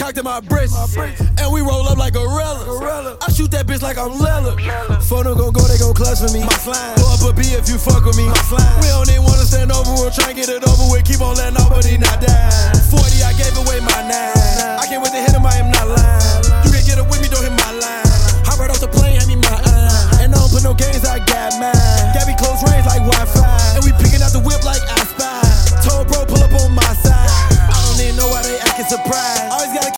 cocked in my breast, and we roll up like gorillas. I shoot that bitch like I'm Lillard. Phone gon' go, they gon' clutch for me. Blow up a B if you fuck with me. We don't even wanna stand over, we'll try and get it over with. Keep on letting off, but he not down. 40, I gave away my 9. I can't wait to hit him, I am not lying. You can get it with me, don't hit my line. Hop right off the plane, hand me my and I don't put no games, I got mine. Got me close range like Wi-Fi, and we picking out the whip like I spy. Told bro, pull up on my side. I don't even know why they acting surprised. Always gotta